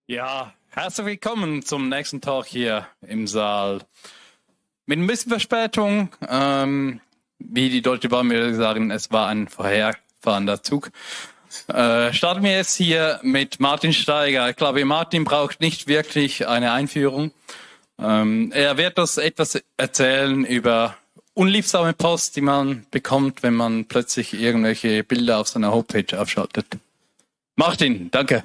Ja, herzlich willkommen zum nächsten Talk hier im Saal. Mit ein bisschen Verspätung, wie die Deutsche Bahn würde sagen, es war ein vorherfahrender Zug. Starten wir jetzt hier mit Martin Steiger. Ich glaube, Martin braucht nicht wirklich eine Einführung. Er wird uns etwas erzählen über unliebsame Post, die man bekommt, wenn man plötzlich irgendwelche Bilder auf seiner Homepage aufschaltet. Martin, danke.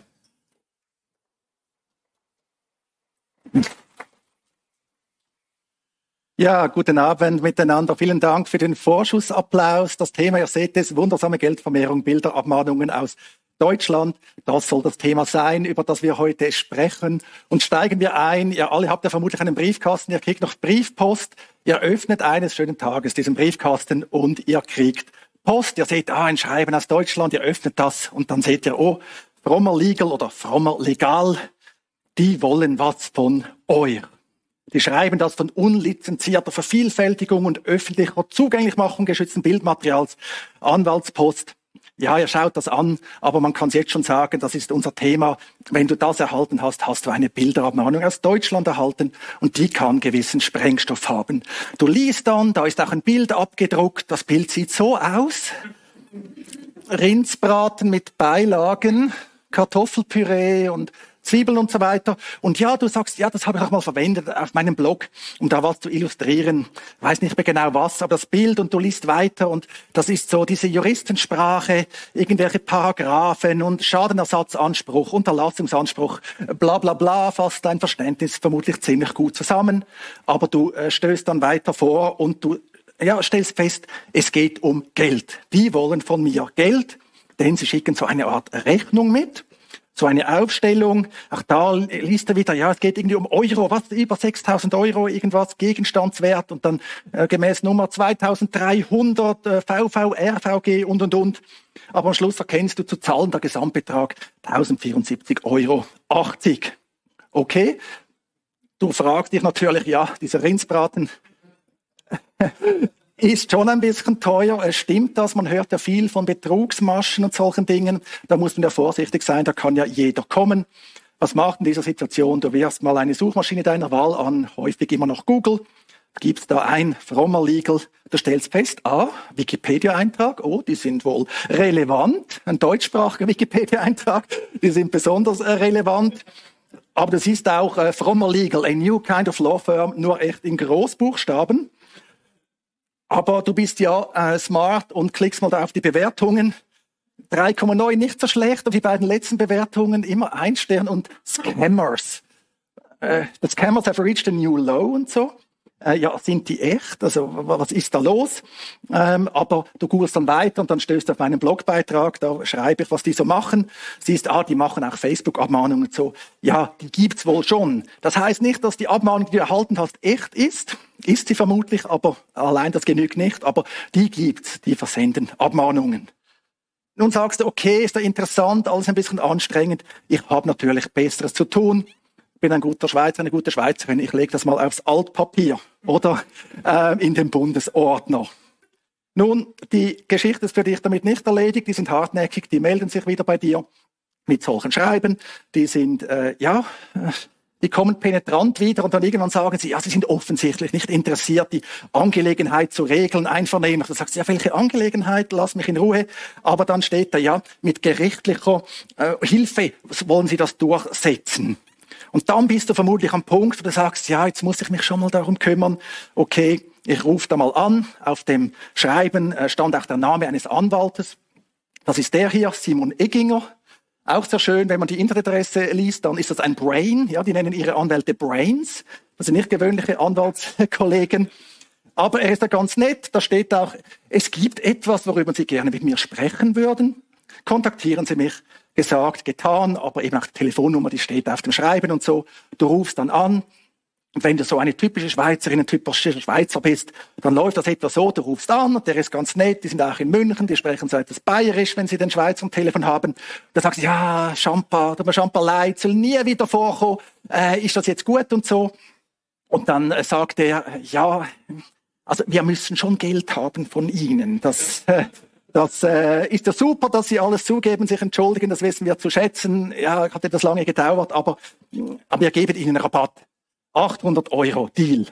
Ja, guten Abend miteinander. Vielen Dank für den Vorschussapplaus. Das Thema, ihr seht es, wundersame Geldvermehrung, Bilderabmahnungen aus Deutschland. Das soll das Thema sein, über das wir heute sprechen. Und steigen wir ein. Ihr alle habt ja vermutlich einen Briefkasten. Ihr kriegt noch Briefpost. Ihr öffnet eines schönen Tages diesen Briefkasten und ihr kriegt Post. Ihr seht, ein Schreiben aus Deutschland. Ihr öffnet das und dann seht ihr, frommer Legal oder frommer Legal. Die wollen was von euch. Die schreiben das von unlizenzierter Vervielfältigung und öffentlicher Zugänglichmachung geschützten Bildmaterials, Anwaltspost. Ja, ihr schaut das an, aber man kann es jetzt schon sagen, das ist unser Thema. Wenn du das erhalten hast, hast du eine Bilderabmahnung aus Deutschland erhalten und die kann gewissen Sprengstoff haben. Du liest dann, da ist auch ein Bild abgedruckt, das Bild sieht so aus. Rindsbraten mit Beilagen, Kartoffelpüree und Zwiebeln und so weiter. Und ja, du sagst, ja, das habe ich auch mal verwendet auf meinem Blog, um da was zu illustrieren. Weiß nicht mehr genau was, aber das Bild und du liest weiter und das ist so diese Juristensprache, irgendwelche Paragraphen und Schadenersatzanspruch, Unterlassungsanspruch, bla bla bla, fasst dein Verständnis vermutlich ziemlich gut zusammen. Aber du stößt dann weiter vor und du stellst fest, es geht um Geld. Die wollen von mir Geld, denn sie schicken so eine Art Rechnung mit. So eine Aufstellung, auch da liest er wieder, ja, es geht irgendwie um Euro, was, über 6.000 Euro, irgendwas, Gegenstandswert und dann gemäß Nummer 2300, VV, RVG und. Aber am Schluss erkennst du zu zahlen der Gesamtbetrag 1.074,80 Euro. Okay? Du fragst dich natürlich, ja, dieser Rindsbraten ist schon ein bisschen teuer. Es stimmt das. Man hört ja viel von Betrugsmaschen und solchen Dingen. Da muss man ja vorsichtig sein. Da kann ja jeder kommen. Was macht in dieser Situation? Du wirfst mal eine Suchmaschine deiner Wahl an, häufig immer noch Google. Gibst da ein, frommer Legal. Du stellst fest, Wikipedia-Eintrag. Die sind wohl relevant. Ein deutschsprachiger Wikipedia-Eintrag. Die sind besonders relevant. Aber das ist auch frommer Legal, a new kind of law firm, nur echt in Großbuchstaben. Aber du bist ja smart und klickst mal da auf die Bewertungen. 3,9 nicht so schlecht, aber die beiden letzten Bewertungen immer 1 Stern und Scammers. The Scammers have reached a new low und so. Sind die echt? Also was ist da los? Aber du googelst dann weiter und dann stößt du auf meinen Blogbeitrag, da schreibe ich, was die so machen. Siehst, die machen auch Facebook-Abmahnungen und so. Ja, die gibt's wohl schon. Das heißt nicht, dass die Abmahnung, die du erhalten hast, echt ist. Ist sie vermutlich, aber allein das genügt nicht. Aber die gibt's, die versenden Abmahnungen. Nun sagst du, okay, ist da interessant, alles ein bisschen anstrengend. Ich habe natürlich Besseres zu tun. Bin ein guter Schweizer, eine gute Schweizerin. Ich lege das mal aufs Altpapier oder in den Bundesordner. Nun, die Geschichte ist für dich damit nicht erledigt. Die sind hartnäckig, die melden sich wieder bei dir mit solchen Schreiben. Die sind, die kommen penetrant wieder und dann irgendwann sagen sie, sie sind offensichtlich nicht interessiert, die Angelegenheit zu regeln, einvernehmlich. Du sagst, welche Angelegenheit? Lass mich in Ruhe. Aber dann steht da, mit gerichtlicher Hilfe wollen sie das durchsetzen. Und dann bist du vermutlich am Punkt, wo du sagst, jetzt muss ich mich schon mal darum kümmern. Okay, ich rufe da mal an. Auf dem Schreiben stand auch der Name eines Anwaltes. Das ist der hier, Simon Egginger. Auch sehr schön, wenn man die Internetadresse liest, dann ist das ein Brain. Ja, die nennen ihre Anwälte Brains. Das sind nicht gewöhnliche Anwaltskollegen. Aber er ist ja ganz nett. Da steht auch, es gibt etwas, worüber Sie gerne mit mir sprechen würden. Kontaktieren Sie mich. Gesagt, getan, aber eben auch die Telefonnummer, die steht auf dem Schreiben und so. Du rufst dann an. Und wenn du so eine typische Schweizerin, ein typischer Schweizer bist, dann läuft das etwa so, du rufst an und der ist ganz nett, die sind auch in München, die sprechen so etwas bayerisch, wenn sie den Schweizer am Telefon haben. Da sagst du, Champa-Leid soll nie wieder vorkommen, ist das jetzt gut und so. Und dann sagt er, also wir müssen schon Geld haben von Ihnen, das Das ist ja super, dass Sie alles zugeben, sich entschuldigen, das wissen wir zu schätzen. Ja, hat etwas lange gedauert, aber wir geben Ihnen Rabatt. 800 €, Deal.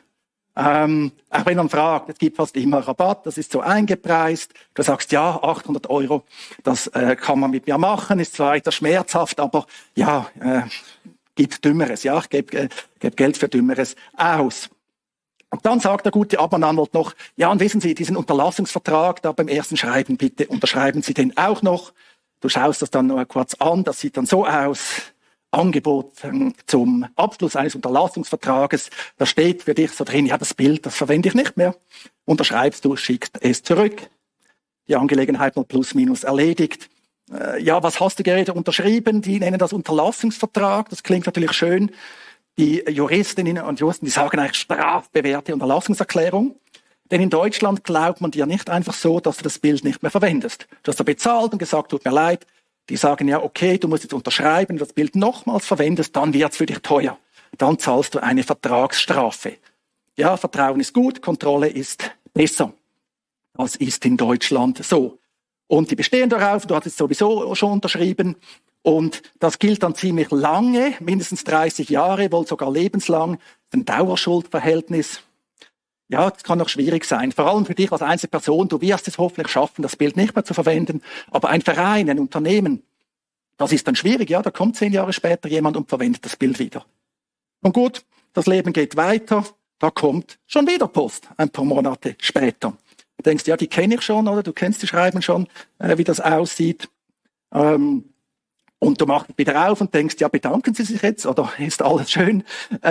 Auch wenn man fragt, es gibt fast immer Rabatt, das ist so eingepreist. Du sagst, ja, 800 €, das kann man mit mir machen, ist zwar etwas schmerzhaft, aber ja, gibt Dümmeres. Ja, ich gebe Geld für Dümmeres aus. Und dann sagt der gute Abmahnanwalt noch, ja, und wissen Sie, diesen Unterlassungsvertrag da beim ersten Schreiben, bitte unterschreiben Sie den auch noch. Du schaust das dann nur kurz an, das sieht dann so aus. Angebot zum Abschluss eines Unterlassungsvertrages, da steht für dich so drin, ja, das Bild, das verwende ich nicht mehr. Unterschreibst du, schickst es zurück. Die Angelegenheit mal plus minus erledigt. Ja, was hast du gerade unterschrieben? Die nennen das Unterlassungsvertrag. Das klingt natürlich schön. Die Juristinnen und Juristen, die sagen eigentlich strafbewährte Unterlassungserklärung. Denn in Deutschland glaubt man dir nicht einfach so, dass du das Bild nicht mehr verwendest. Du hast da bezahlt und gesagt, tut mir leid. Die sagen ja, okay, du musst jetzt unterschreiben, das Bild nochmals verwendest, dann wird's für dich teuer. Dann zahlst du eine Vertragsstrafe. Ja, Vertrauen ist gut, Kontrolle ist besser. Das ist in Deutschland so. Und die bestehen darauf, du hattest sowieso schon unterschrieben. Und das gilt dann ziemlich lange, mindestens 30 Jahre, wohl sogar lebenslang. Ein Dauerschuldverhältnis. Ja, das kann auch schwierig sein. Vor allem für dich als Einzelperson. Du wirst es hoffentlich schaffen, das Bild nicht mehr zu verwenden. Aber ein Verein, ein Unternehmen, das ist dann schwierig. Ja, da kommt 10 Jahre später jemand und verwendet das Bild wieder. Und gut, das Leben geht weiter. Da kommt schon wieder Post, ein paar Monate später. Du denkst, ja, die kenne ich schon, oder? Du kennst die Schreiben schon, wie das aussieht. Und du machst es wieder auf und denkst, ja, bedanken Sie sich jetzt, oder ist alles schön?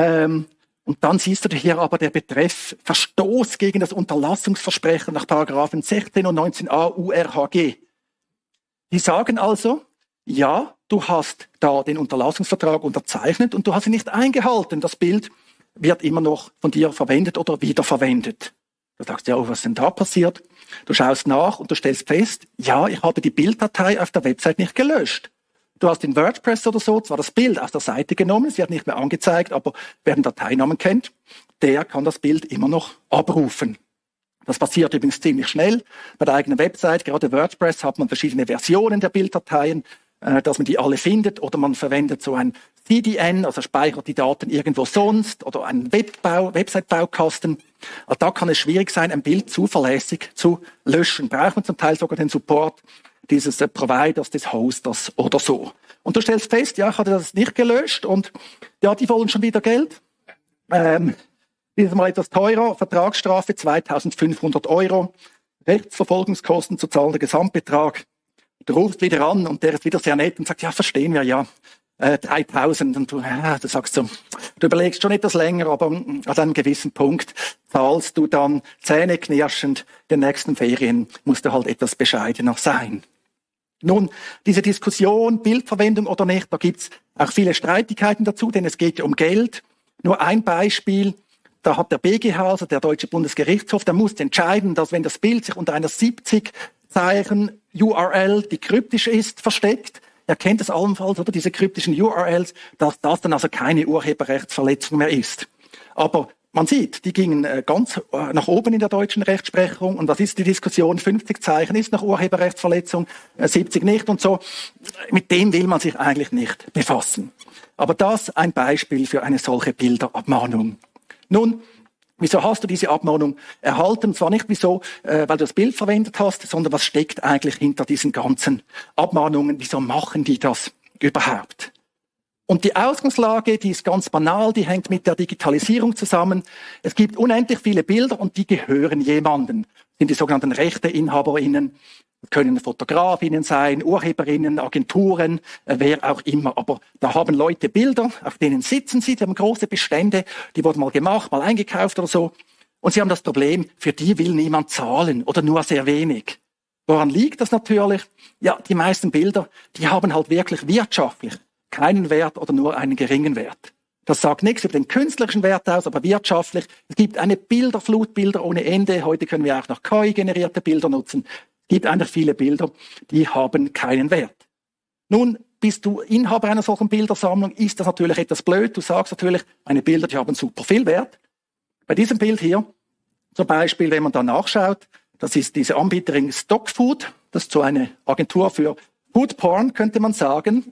Und dann siehst du hier aber der Betreff Verstoß gegen das Unterlassungsversprechen nach Paragraphen 16 und 19a URHG. Die sagen also, ja, du hast da den Unterlassungsvertrag unterzeichnet und du hast ihn nicht eingehalten. Das Bild wird immer noch von dir verwendet oder wiederverwendet. Du sagst, ja, was ist denn da passiert? Du schaust nach und du stellst fest, ja, ich habe die Bilddatei auf der Website nicht gelöscht. Du hast in WordPress oder so zwar das Bild aus der Seite genommen, es wird nicht mehr angezeigt, aber wer den Dateinamen kennt, der kann das Bild immer noch abrufen. Das passiert übrigens ziemlich schnell. Bei der eigenen Website, gerade WordPress, hat man verschiedene Versionen der Bilddateien, dass man die alle findet, oder man verwendet so ein CDN, also speichert die Daten irgendwo sonst, oder einen Website-Baukasten. Also da kann es schwierig sein, ein Bild zuverlässig zu löschen. Braucht man zum Teil sogar den Support dieses Providers, des Hosters oder so. Und du stellst fest, ja, ich hatte das nicht gelöscht und ja, die wollen schon wieder Geld. Dieses Mal etwas teurer, Vertragsstrafe 2.500 €, Rechtsverfolgungskosten zu zahlender Gesamtbetrag. Du rufst wieder an und der ist wieder sehr nett und sagt, ja, verstehen wir, ja, 3.000. Und du sagst so, du überlegst schon etwas länger, aber an einem gewissen Punkt zahlst du dann zähneknirschend, den nächsten Ferien musst du halt etwas bescheidener sein. Nun, diese Diskussion, Bildverwendung oder nicht, da gibt's auch viele Streitigkeiten dazu, denn es geht ja um Geld. Nur ein Beispiel, da hat der BGH, also der Deutsche Bundesgerichtshof, der muss entscheiden, dass wenn das Bild sich unter einer 70-Zeichen URL, die kryptisch ist, versteckt, ihr kennt es allenfalls, oder diese kryptischen URLs, dass das dann also keine Urheberrechtsverletzung mehr ist. Aber man sieht, die gingen ganz nach oben in der deutschen Rechtsprechung. Und was ist die Diskussion? 50 Zeichen ist nach Urheberrechtsverletzung, 70 nicht und so. Mit dem will man sich eigentlich nicht befassen. Aber das ein Beispiel für eine solche Bilderabmahnung. Nun, wieso hast du diese Abmahnung erhalten? Zwar nicht wieso, weil du das Bild verwendet hast, sondern was steckt eigentlich hinter diesen ganzen Abmahnungen? Wieso machen die das überhaupt? Und die Ausgangslage, die ist ganz banal, die hängt mit der Digitalisierung zusammen. Es gibt unendlich viele Bilder und die gehören jemandem. Das sind die sogenannten RechteinhaberInnen. Das können Fotografinnen sein, Urheberinnen, Agenturen, wer auch immer. Aber da haben Leute Bilder, auf denen sitzen sie, die haben große Bestände, die wurden mal gemacht, mal eingekauft oder so. Und sie haben das Problem, für die will niemand zahlen oder nur sehr wenig. Woran liegt das natürlich? Ja, die meisten Bilder, die haben halt wirklich wirtschaftlich keinen Wert oder nur einen geringen Wert. Das sagt nichts über den künstlerischen Wert aus, aber wirtschaftlich. Es gibt eine Bilderflut, Bilder ohne Ende. Heute können wir auch noch KI-generierte Bilder nutzen. Es gibt einfach viele Bilder, die haben keinen Wert. Nun, bist du Inhaber einer solchen Bildersammlung, ist das natürlich etwas blöd. Du sagst natürlich, meine Bilder, die haben super viel Wert. Bei diesem Bild hier, zum Beispiel, wenn man da nachschaut, das ist diese Anbieterin Stockfood. Das ist so eine Agentur für Food Porn, könnte man sagen.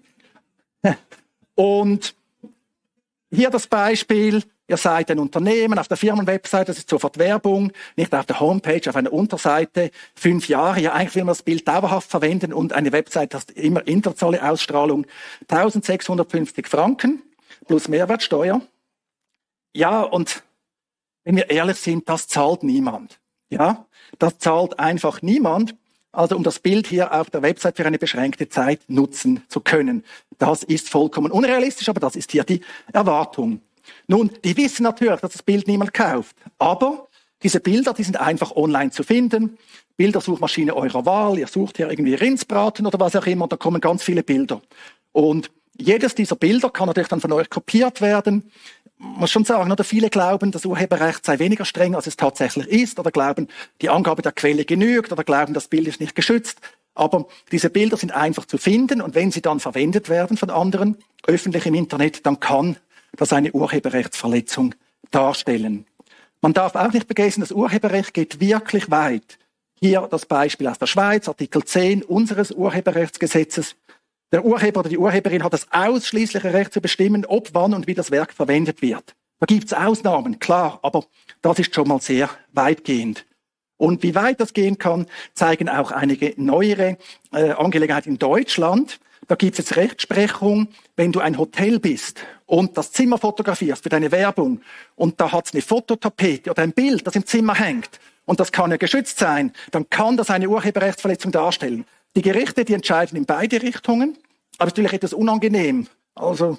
Und hier das Beispiel. Ihr seid ein Unternehmen auf der Firmenwebsite, das ist sofort Werbung, nicht auf der Homepage, auf einer Unterseite. 5 Jahre, ja, eigentlich will man das Bild dauerhaft verwenden und eine Website hat immer internationale Ausstrahlung. 1650 Franken plus Mehrwertsteuer. Ja, und wenn wir ehrlich sind, das zahlt niemand. Ja, das zahlt einfach niemand. Also um das Bild hier auf der Website für eine beschränkte Zeit nutzen zu können. Das ist vollkommen unrealistisch, aber das ist hier die Erwartung. Nun, die wissen natürlich, dass das Bild niemand kauft. Aber diese Bilder, die sind einfach online zu finden. Bildersuchmaschine eurer Wahl. Ihr sucht hier irgendwie Rindsbraten oder was auch immer. Und da kommen ganz viele Bilder. Und jedes dieser Bilder kann natürlich dann von euch kopiert werden. Ich muss schon sagen, oder viele glauben, das Urheberrecht sei weniger streng, als es tatsächlich ist. Oder glauben, die Angabe der Quelle genügt. Oder glauben, das Bild ist nicht geschützt. Aber diese Bilder sind einfach zu finden. Und wenn sie dann verwendet werden von anderen, öffentlich im Internet, dann kann das eine Urheberrechtsverletzung darstellen. Man darf auch nicht vergessen, das Urheberrecht geht wirklich weit. Hier das Beispiel aus der Schweiz, Artikel 10 unseres Urheberrechtsgesetzes. Der Urheber oder die Urheberin hat das ausschließliche Recht zu bestimmen, ob, wann und wie das Werk verwendet wird. Da gibt's Ausnahmen, klar, aber das ist schon mal sehr weitgehend. Und wie weit das gehen kann, zeigen auch einige neuere Angelegenheiten in Deutschland. Da gibt es jetzt Rechtsprechung, wenn du ein Hotel bist und das Zimmer fotografierst für deine Werbung und da hat's eine Fototapete oder ein Bild, das im Zimmer hängt und das kann ja geschützt sein, dann kann das eine Urheberrechtsverletzung darstellen. Die Gerichte, die entscheiden in beide Richtungen, aber natürlich etwas unangenehm. Also,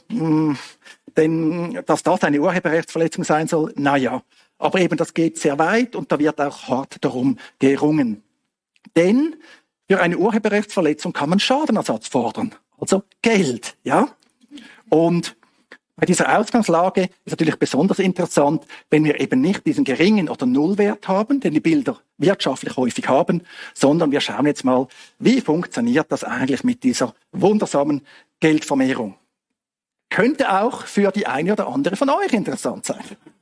denn dass das eine Urheberrechtsverletzung sein soll, naja. Aber eben, das geht sehr weit und da wird auch hart darum gerungen. Denn für eine Urheberrechtsverletzung kann man Schadenersatz fordern, also Geld, ja. Und bei dieser Ausgangslage ist natürlich besonders interessant, wenn wir eben nicht diesen geringen oder Nullwert haben, den die Bilder wirtschaftlich häufig haben, sondern wir schauen jetzt mal, wie funktioniert das eigentlich mit dieser wundersamen Geldvermehrung. Könnte auch für die eine oder andere von euch interessant sein.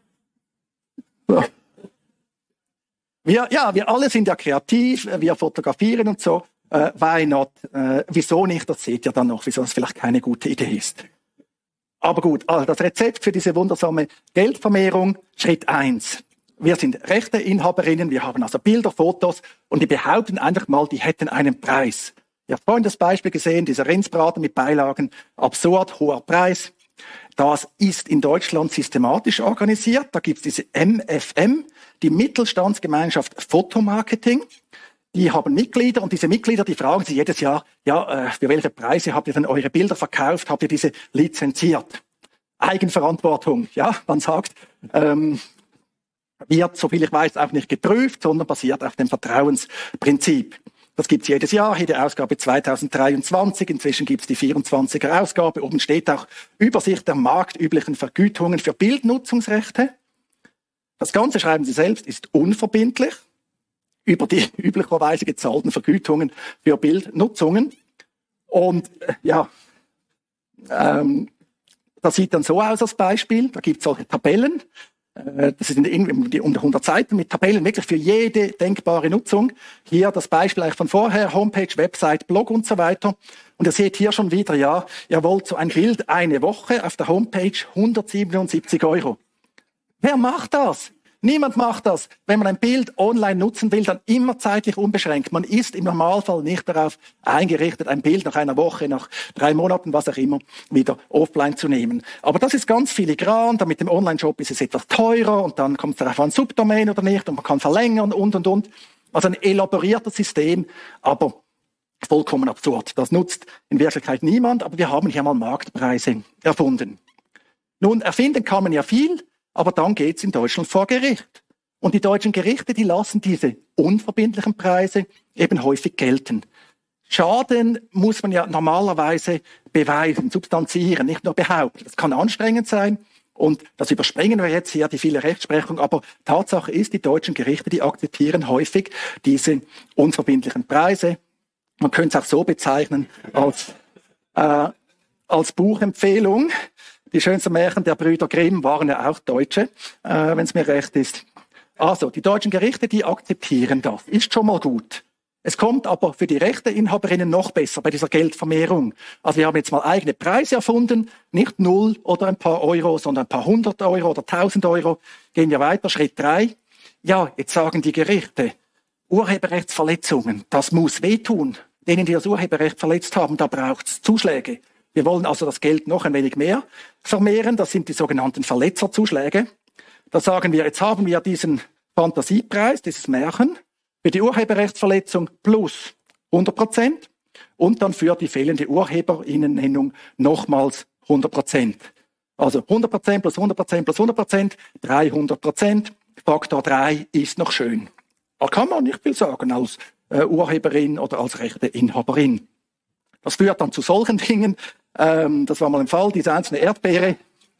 So. Wir alle sind ja kreativ, wir fotografieren und so. Why not? Wieso nicht? Das seht ihr dann noch, wieso es vielleicht keine gute Idee ist. Aber gut, also das Rezept für diese wundersame Geldvermehrung, Schritt 1. Wir sind Rechteinhaberinnen, wir haben also Bilder, Fotos und die behaupten einfach mal, die hätten einen Preis. Ihr habt vorhin das Beispiel gesehen, dieser Rindsbraten mit Beilagen, absurd hoher Preis. Das ist in Deutschland systematisch organisiert. Da gibt es diese MFM, die Mittelstandsgemeinschaft Fotomarketing. Die haben Mitglieder und diese Mitglieder, die fragen sich jedes Jahr, für welche Preise habt ihr denn eure Bilder verkauft? Habt ihr diese lizenziert? Eigenverantwortung, ja, man sagt, wird, soviel ich weiß, auch nicht geprüft, sondern basiert auf dem Vertrauensprinzip. Das gibt's jedes Jahr, jede Ausgabe 2023. Inzwischen gibt's die 24er Ausgabe. Oben steht auch Übersicht der marktüblichen Vergütungen für Bildnutzungsrechte. Das Ganze, schreiben Sie selbst, ist unverbindlich über die üblicherweise gezahlten Vergütungen für Bildnutzungen. Und das sieht dann so aus als Beispiel. Da gibt's solche Tabellen. Das sind irgendwie unter 100 Seiten mit Tabellen, wirklich für jede denkbare Nutzung. Hier das Beispiel eigentlich von vorher, Homepage, Website, Blog und so weiter. Und ihr seht hier schon wieder, ja, ihr wollt so ein Bild eine Woche auf der Homepage, 177 €. Wer macht das? Niemand macht das. Wenn man ein Bild online nutzen will, dann immer zeitlich unbeschränkt. Man ist im Normalfall nicht darauf eingerichtet, ein Bild nach einer Woche, nach 3 Monaten, was auch immer, wieder offline zu nehmen. Aber das ist ganz filigran. Da mit dem Online-Shop ist es etwas teurer und dann kommt es darauf an, Subdomain oder nicht und man kann verlängern und. Also ein elaboriertes System, aber vollkommen absurd. Das nutzt in Wirklichkeit niemand, aber wir haben hier mal Marktpreise erfunden. Nun, erfinden kann man ja viel, aber dann geht's in Deutschland vor Gericht. Und die deutschen Gerichte, die lassen diese unverbindlichen Preise eben häufig gelten. Schaden muss man ja normalerweise beweisen, substanzieren, nicht nur behaupten. Das kann anstrengend sein und das überspringen wir jetzt hier, die viele Rechtsprechung. Aber Tatsache ist, die deutschen Gerichte, die akzeptieren häufig diese unverbindlichen Preise. Man könnte es auch so bezeichnen als Buchempfehlung. Die schönsten Märchen der Brüder Grimm waren ja auch Deutsche, wenn es mir recht ist. Also, die deutschen Gerichte, die akzeptieren das. Ist schon mal gut. Es kommt aber für die Rechteinhaberinnen noch besser bei dieser Geldvermehrung. Also wir haben jetzt mal eigene Preise erfunden, nicht 0 oder ein paar Euro, sondern ein paar 100 Euro oder 1000 Euro. Gehen wir weiter, Schritt 3. Ja, jetzt sagen die Gerichte, Urheberrechtsverletzungen, das muss wehtun. Denen, die das Urheberrecht verletzt haben, da braucht's Zuschläge. Wir wollen also das Geld noch ein wenig mehr vermehren. Das sind die sogenannten Verletzerzuschläge. Da sagen wir, jetzt haben wir diesen Fantasiepreis, dieses Märchen, für die Urheberrechtsverletzung plus 100% und dann für die fehlende Urheberinnennennung nochmals 100%. Also 100% plus 100% plus 100%, 300%. Faktor 3 ist noch schön. Da kann man nicht viel sagen als Urheberin oder als Rechteinhaberin. Das führt dann zu solchen Dingen. Das war mal ein Fall, diese einzelne Erdbeere.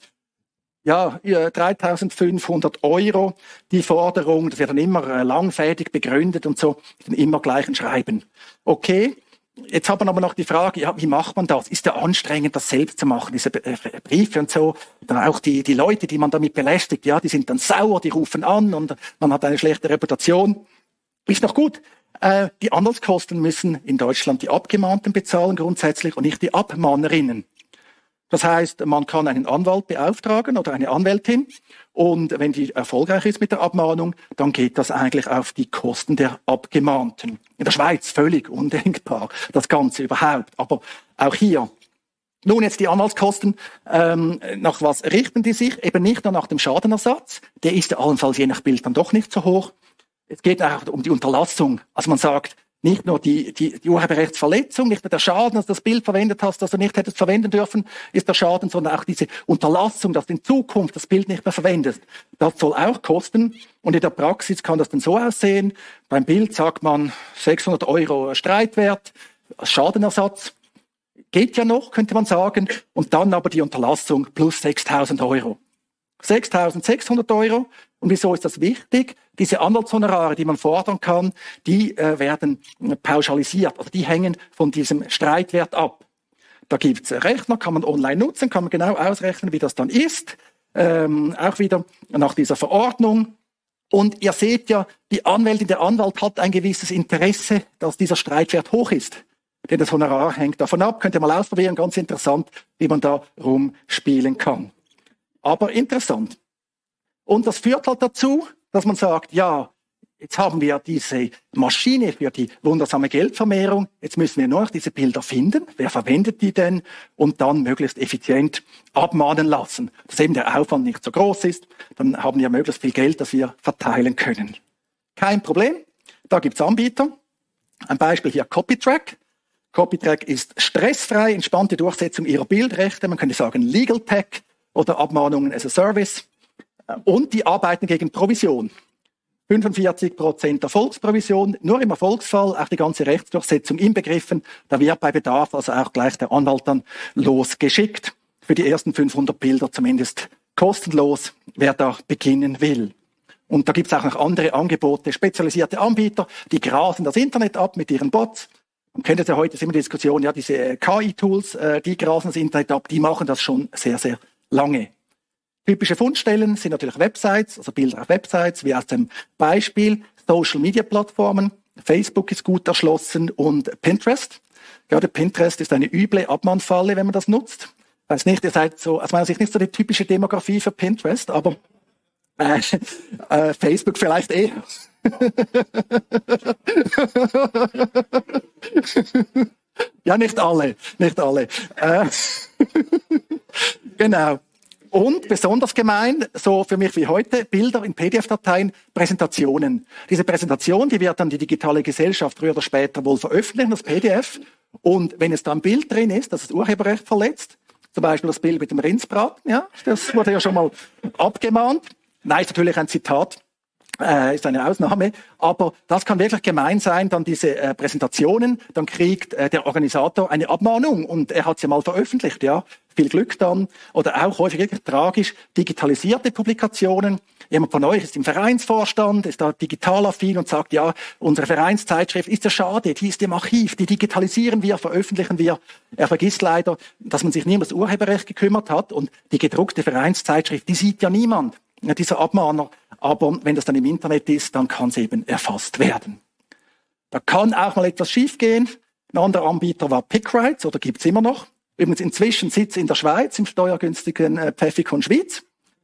Ja, 3.500 Euro, die Forderung. Das wird dann immer langfädig begründet und so, dann immer gleich ein Schreiben. Okay, jetzt hat man aber noch die Frage, ja, wie macht man das? Ist ja anstrengend, das selbst zu machen, diese Briefe und so. Dann auch die Leute, die man damit belästigt, ja, die sind dann sauer, die rufen an und man hat eine schlechte Reputation. Ist noch gut. Die Anwaltskosten müssen in Deutschland die Abgemahnten bezahlen grundsätzlich und nicht die Abmahnerinnen. Das heißt, man kann einen Anwalt beauftragen oder eine Anwältin und wenn die erfolgreich ist mit der Abmahnung, dann geht das eigentlich auf die Kosten der Abgemahnten. In der Schweiz völlig undenkbar, das Ganze überhaupt. Aber auch hier. Nun jetzt die Anwaltskosten, nach was richten die sich? Eben nicht nur nach dem Schadenersatz, der ist ja allenfalls je nach Bild dann doch nicht so hoch. Es geht auch um die Unterlassung. Also man sagt, nicht nur die Urheberrechtsverletzung, nicht nur der Schaden, dass du das Bild verwendet hast, das du nicht hättest verwenden dürfen, ist der Schaden, sondern auch diese Unterlassung, dass du in Zukunft das Bild nicht mehr verwendest. Das soll auch kosten. Und in der Praxis kann das dann so aussehen. Beim Bild sagt man 600 Euro Streitwert, Schadenersatz. Geht ja noch, könnte man sagen. Und dann aber die Unterlassung plus 6.000 Euro. 6.600 Euro. Und wieso ist das wichtig? Diese Anwaltshonorare, die man fordern kann, die werden pauschalisiert. Also die hängen von diesem Streitwert ab. Da gibt's Rechner, kann man online nutzen, kann man genau ausrechnen, wie das dann ist. Auch wieder nach dieser Verordnung. Und ihr seht ja, die Anwältin, der Anwalt hat ein gewisses Interesse, dass dieser Streitwert hoch ist. Denn das Honorar hängt davon ab. Könnt ihr mal ausprobieren, ganz interessant, wie man da rumspielen kann. Aber interessant. Und das führt halt dazu, dass man sagt, ja, jetzt haben wir diese Maschine für die wundersame Geldvermehrung, jetzt müssen wir nur noch diese Bilder finden, wer verwendet die denn und dann möglichst effizient abmahnen lassen, dass eben der Aufwand nicht so groß ist, dann haben wir möglichst viel Geld, das wir verteilen können. Kein Problem, da gibt's Anbieter. Ein Beispiel hier Copytrack. Copytrack ist stressfrei, entspannte Durchsetzung ihrer Bildrechte, man könnte sagen Legal Tech oder Abmahnungen as a Service. Und die arbeiten gegen Provision. 45% Erfolgsprovision, nur im Erfolgsfall, auch die ganze Rechtsdurchsetzung inbegriffen. Da wird bei Bedarf also auch gleich der Anwalt dann losgeschickt. Für die ersten 500 Bilder zumindest kostenlos, wer da beginnen will. Und da gibt's auch noch andere Angebote, spezialisierte Anbieter, die grasen das Internet ab mit ihren Bots. Man kennt es ja heute, ist immer die Diskussion, ja, diese KI-Tools, die grasen das Internet ab, die machen das schon sehr, sehr lange. Typische Fundstellen sind natürlich Websites, also Bilder auf Websites, wie aus dem Beispiel Social-Media-Plattformen. Facebook ist gut erschlossen und Pinterest. Gerade Pinterest ist eine üble Abmahnfalle, wenn man das nutzt. Weiß nicht, ihr seid so, aus meiner Sicht nicht so die typische Demografie für Pinterest, aber Facebook vielleicht eh. Ja, nicht alle. Genau. Und besonders gemein, so für mich wie heute, Bilder in PDF-Dateien, Präsentationen. Diese Präsentation, die wird dann die digitale Gesellschaft früher oder später wohl veröffentlichen, das PDF. Und wenn es da ein Bild drin ist, das das Urheberrecht verletzt, zum Beispiel das Bild mit dem Rindsbraten, ja, das wurde ja schon mal abgemahnt. Nein, ist natürlich ein Zitat. Ist eine Ausnahme, aber das kann wirklich gemein sein, dann diese Präsentationen, dann kriegt der Organisator eine Abmahnung und er hat sie mal veröffentlicht, ja, viel Glück dann. Oder auch häufig wirklich tragisch, digitalisierte Publikationen. Jemand von euch ist im Vereinsvorstand, ist da digital affin und sagt, ja, unsere Vereinszeitschrift ist ja schade, die ist im Archiv, die digitalisieren wir, veröffentlichen wir. Er vergisst leider, dass man sich nie um das Urheberrecht gekümmert hat und die gedruckte Vereinszeitschrift, die sieht ja niemand. Ja, dieser Abmahner, aber wenn das dann im Internet ist, dann kann es eben erfasst werden. Da kann auch mal etwas schiefgehen. Ein anderer Anbieter war PickRights, oder gibt's immer noch. Übrigens inzwischen Sitz in der Schweiz, im steuergünstigen Pfäffikon Schweiz.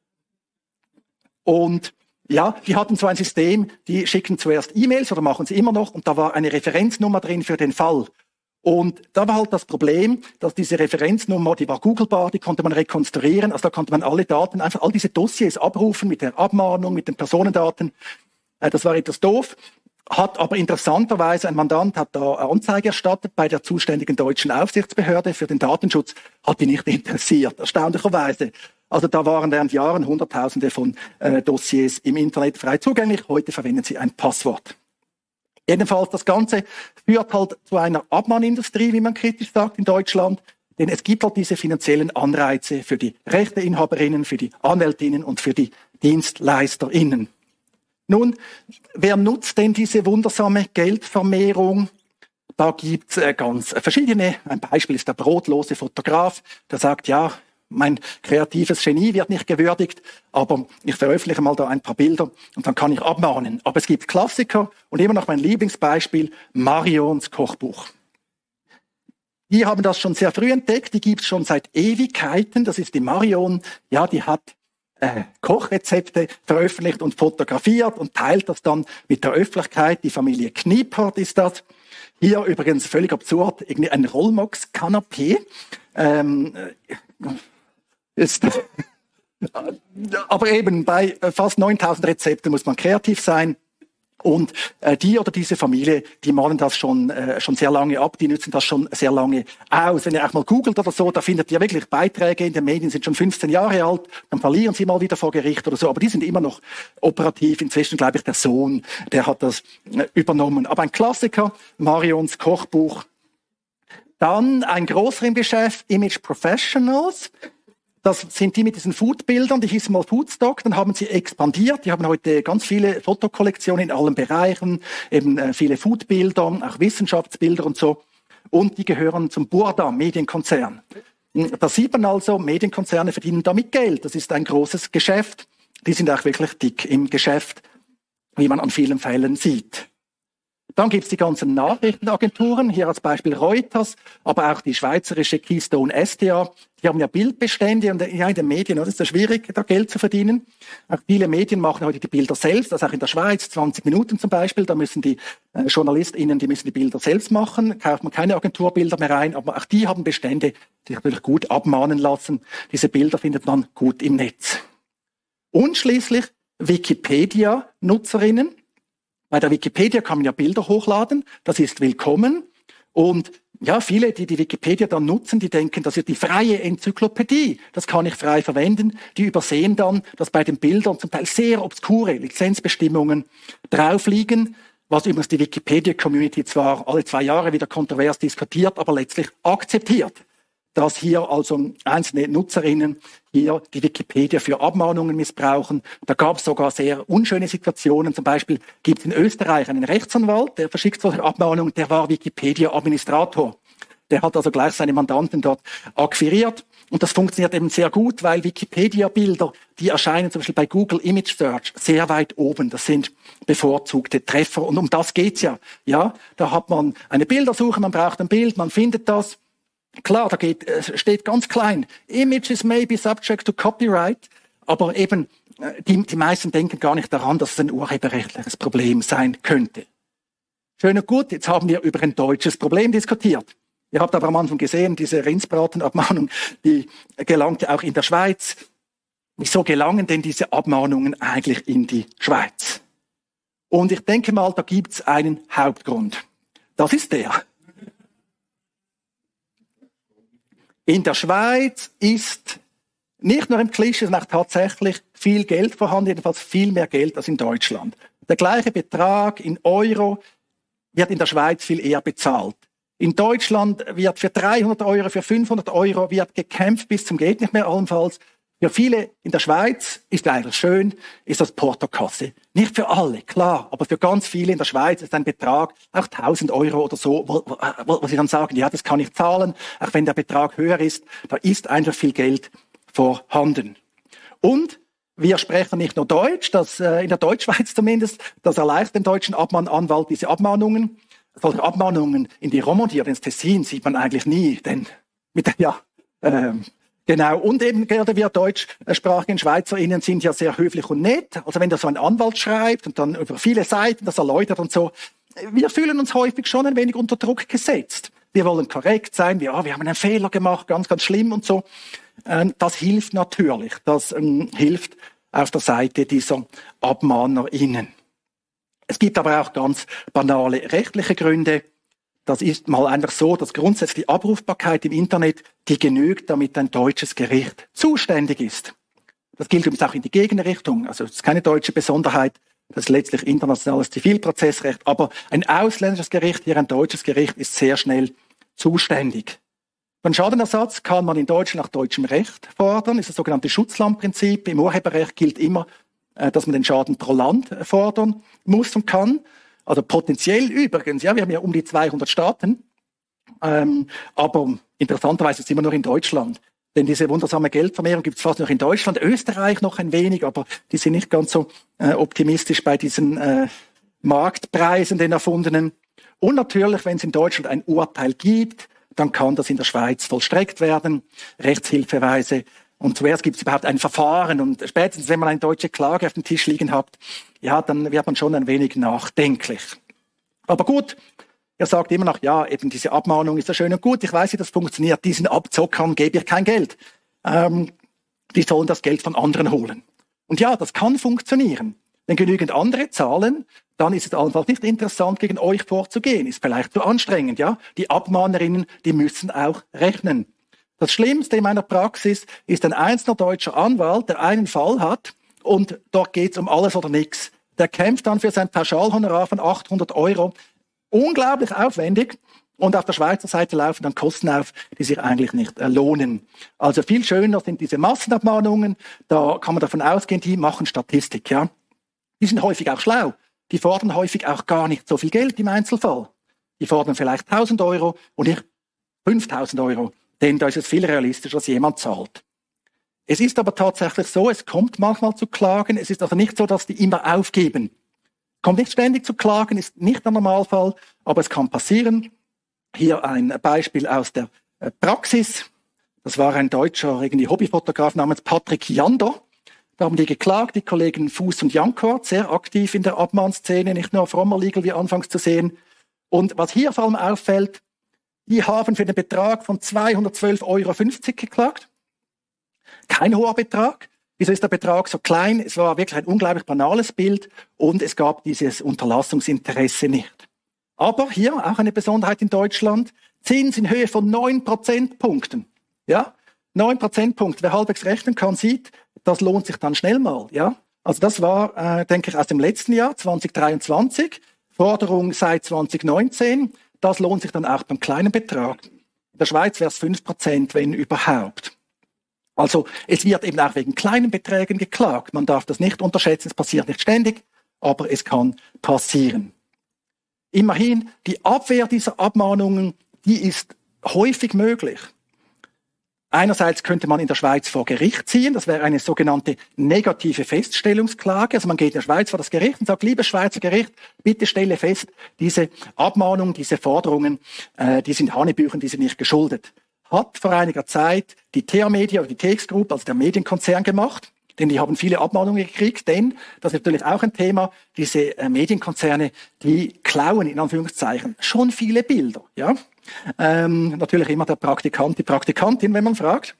Und ja, die hatten so ein System, die schicken zuerst E-Mails oder machen sie immer noch und da war eine Referenznummer drin für den Fall. Und da war halt das Problem, dass diese Referenznummer, die war googlebar, die konnte man rekonstruieren, also da konnte man alle Daten, einfach all diese Dossiers abrufen mit der Abmahnung, mit den Personendaten. Das war etwas doof. Hat aber interessanterweise, ein Mandant hat da Anzeige erstattet bei der zuständigen deutschen Aufsichtsbehörde für den Datenschutz, hat die nicht interessiert, erstaunlicherweise. Also da waren während Jahren Hunderttausende von Dossiers im Internet frei zugänglich. Heute verwenden sie ein Passwort. Jedenfalls, das Ganze führt halt zu einer Abmahnindustrie, wie man kritisch sagt, in Deutschland. Denn es gibt halt diese finanziellen Anreize für die Rechteinhaberinnen, für die Anwältinnen und für die DienstleisterInnen. Nun, wer nutzt denn diese wundersame Geldvermehrung? Da gibt's ganz verschiedene. Ein Beispiel ist der brotlose Fotograf, der sagt, ja, mein kreatives Genie wird nicht gewürdigt, aber ich veröffentliche mal da ein paar Bilder und dann kann ich abmahnen. Aber es gibt Klassiker und immer noch mein Lieblingsbeispiel, Marions Kochbuch. Die haben das schon sehr früh entdeckt, die gibt's schon seit Ewigkeiten. Das ist die Marion, ja, die hat Kochrezepte veröffentlicht und fotografiert und teilt das dann mit der Öffentlichkeit. Die Familie Kniepert ist das. Hier übrigens völlig absurd, irgendwie ein Rollmox-Kanapé. Aber eben bei fast 9000 Rezepten muss man kreativ sein. Und die oder diese Familie, die malen das schon sehr lange ab, die nutzen das schon sehr lange aus. Wenn ihr auch mal googelt oder so, da findet ihr wirklich Beiträge in den Medien, sind schon 15 Jahre alt, dann verlieren sie mal wieder vor Gericht oder so, aber die sind immer noch operativ. Inzwischen, glaube ich, der Sohn, der hat das übernommen. Aber ein Klassiker, Marions Kochbuch. Dann ein größer im Geschäft, Image Professionals. Das sind die mit diesen Foodbildern, die hießen mal Foodstock, dann haben sie expandiert, die haben heute ganz viele Fotokollektionen in allen Bereichen, eben viele Foodbilder, auch Wissenschaftsbilder und so. Und die gehören zum Burda Medienkonzern. Da sieht man also, Medienkonzerne verdienen damit Geld, das ist ein großes Geschäft. Die sind auch wirklich dick im Geschäft, wie man an vielen Fällen sieht. Dann gibt's die ganzen Nachrichtenagenturen, hier als Beispiel Reuters, aber auch die schweizerische Keystone SDA. Die haben ja Bildbestände und ja, in den Medien ist es schwierig, da Geld zu verdienen. Auch viele Medien machen heute die Bilder selbst, also auch in der Schweiz, 20 Minuten zum Beispiel, da müssen die JournalistInnen, die müssen die Bilder selbst machen, kauft man keine Agenturbilder mehr rein, aber auch die haben Bestände, die sich natürlich gut abmahnen lassen. Diese Bilder findet man gut im Netz. Und schließlich Wikipedia-Nutzerinnen. Bei der Wikipedia kann man ja Bilder hochladen, das ist willkommen. Und ja, viele, die die Wikipedia dann nutzen, die denken, das ist die freie Enzyklopädie, das kann ich frei verwenden. Die übersehen dann, dass bei den Bildern zum Teil sehr obskure Lizenzbestimmungen drauf liegen, was übrigens die Wikipedia-Community zwar alle 2 Jahre wieder kontrovers diskutiert, aber letztlich akzeptiert, dass hier also einzelne Nutzerinnen hier die Wikipedia für Abmahnungen missbrauchen. Da gab es sogar sehr unschöne Situationen. Zum Beispiel gibt es in Österreich einen Rechtsanwalt, der verschickt solche Abmahnungen, der war Wikipedia-Administrator. Der hat also gleich seine Mandanten dort akquiriert. Und das funktioniert eben sehr gut, weil Wikipedia-Bilder, die erscheinen zum Beispiel bei Google Image Search sehr weit oben. Das sind bevorzugte Treffer. Und um das geht's ja. Ja, da hat man eine Bildersuche, man braucht ein Bild, man findet das. Klar, da steht ganz klein, Images may be subject to copyright, aber eben die meisten denken gar nicht daran, dass es ein urheberrechtliches Problem sein könnte. Schön und gut, jetzt haben wir über ein deutsches Problem diskutiert. Ihr habt aber am Anfang gesehen, diese Rindsbratenabmahnung, die gelangte auch in der Schweiz. Wieso gelangen denn diese Abmahnungen eigentlich in die Schweiz? Und ich denke mal, da gibt's einen Hauptgrund. Das ist der. In der Schweiz ist nicht nur im Klischee, sondern auch tatsächlich viel Geld vorhanden, jedenfalls viel mehr Geld als in Deutschland. Der gleiche Betrag in Euro wird in der Schweiz viel eher bezahlt. In Deutschland wird für 300 Euro, für 500 Euro wird gekämpft bis zum geht nicht mehr allenfalls. Für viele in der Schweiz ist eigentlich schön, ist das Portokasse. Nicht für alle, klar, aber für ganz viele in der Schweiz ist ein Betrag, auch 1000 Euro oder so, wo sie dann sagen, ja, das kann ich zahlen, auch wenn der Betrag höher ist, da ist einfach viel Geld vorhanden. Und wir sprechen nicht nur Deutsch, das in der Deutschschweiz zumindest, das erleichtert dem deutschen Abmahnanwalt diese Abmahnungen. solche Abmahnungen in die Romandie oder ins Tessin sieht man eigentlich nie, denn genau. Und eben gerade wir deutschsprachigen SchweizerInnen sind ja sehr höflich und nett. Also wenn da so ein Anwalt schreibt und dann über viele Seiten das erläutert und so, wir fühlen uns häufig schon ein wenig unter Druck gesetzt. Wir wollen korrekt sein, wir haben einen Fehler gemacht, ganz, ganz schlimm und so. Das hilft natürlich. Das hilft auf der Seite dieser AbmahnerInnen. Es gibt aber auch ganz banale rechtliche Gründe. Das ist mal einfach so, dass grundsätzlich die Abrufbarkeit im Internet, die genügt, damit ein deutsches Gericht zuständig ist. Das gilt übrigens auch in die Gegenrichtung. Also es ist keine deutsche Besonderheit. Das ist letztlich internationales Zivilprozessrecht. Aber ein ausländisches Gericht, hier ein deutsches Gericht, ist sehr schnell zuständig. Beim Schadenersatz kann man in Deutschland nach deutschem Recht fordern. Das ist das sogenannte Schutzlandprinzip. Im Urheberrecht gilt immer, dass man den Schaden pro Land fordern muss und kann. Also potenziell übrigens, ja, wir haben ja um die 200 Staaten. Aber interessanterweise sind wir noch in Deutschland. Denn diese wundersame Geldvermehrung gibt es fast noch in Deutschland, Österreich noch ein wenig, aber die sind nicht ganz so optimistisch bei diesen Marktpreisen, den erfundenen. Und natürlich, wenn es in Deutschland ein Urteil gibt, dann kann das in der Schweiz vollstreckt werden, rechtshilfeweise. Und zuerst gibt es überhaupt ein Verfahren. Und spätestens, wenn man eine deutsche Klage auf dem Tisch liegen hat, ja, dann wird man schon ein wenig nachdenklich. Aber gut, er sagt immer noch, ja, eben diese Abmahnung ist ja schön und gut. Ich weiß, wie das funktioniert. Diesen Abzockern gebe ich kein Geld. Die sollen das Geld von anderen holen. Und ja, das kann funktionieren. Wenn genügend andere zahlen, dann ist es einfach nicht interessant, gegen euch vorzugehen. Ist vielleicht zu anstrengend, ja. Die Abmahnerinnen, die müssen auch rechnen. Das Schlimmste in meiner Praxis ist ein einzelner deutscher Anwalt, der einen Fall hat und dort geht es um alles oder nichts. Der kämpft dann für sein Pauschalhonorar von 800 €. Unglaublich aufwendig. Und auf der Schweizer Seite laufen dann Kosten auf, die sich eigentlich nicht lohnen. Also viel schöner sind diese Massenabmahnungen. Da kann man davon ausgehen, die machen Statistik, ja. Die sind häufig auch schlau. Die fordern häufig auch gar nicht so viel Geld im Einzelfall. Die fordern vielleicht 1.000 € und nicht 5.000 €. Denn da ist es viel realistischer, dass jemand zahlt. Es ist aber tatsächlich so, es kommt manchmal zu Klagen. Es ist also nicht so, dass die immer aufgeben. Kommt nicht ständig zu Klagen, ist nicht der Normalfall, aber es kann passieren. Hier ein Beispiel aus der Praxis. Das war ein deutscher irgendwie Hobbyfotograf namens Patrick Jander. Da haben die geklagt, die Kollegen Fuß und Jankort, sehr aktiv in der Abmahnszene, nicht nur auf Rommerliegel wie anfangs zu sehen. Und was hier vor allem auffällt, die haben für den Betrag von 212,50 € geklagt. Kein hoher Betrag. Wieso ist der Betrag so klein? Es war wirklich ein unglaublich banales Bild und es gab dieses Unterlassungsinteresse nicht. Aber hier auch eine Besonderheit in Deutschland, Zins in Höhe von 9 Prozentpunkten. Ja, 9 Prozentpunkte. Wer halbwegs rechnen kann, sieht, das lohnt sich dann schnell mal. Ja, also das war, denke ich, aus dem letzten Jahr, 2023. Forderung seit 2019. Das lohnt sich dann auch beim kleinen Betrag. In der Schweiz wäre es 5%, wenn überhaupt. Also es wird eben auch wegen kleinen Beträgen geklagt. Man darf das nicht unterschätzen, es passiert nicht ständig, aber es kann passieren. Immerhin, die Abwehr dieser Abmahnungen, die ist häufig möglich. Einerseits könnte man in der Schweiz vor Gericht ziehen, das wäre eine sogenannte negative Feststellungsklage. Also man geht in der Schweiz vor das Gericht und sagt, liebes Schweizer Gericht, bitte stelle fest, diese Abmahnungen, diese Forderungen, die sind Hanebüchen, die sind nicht geschuldet. Hat vor einiger Zeit die TH Media oder die TX Group, also der Medienkonzern, gemacht. Denn die haben viele Abmahnungen gekriegt, denn, das ist natürlich auch ein Thema, diese Medienkonzerne, die klauen in Anführungszeichen schon viele Bilder. Ja? Natürlich immer der Praktikant, die Praktikantin, wenn man fragt.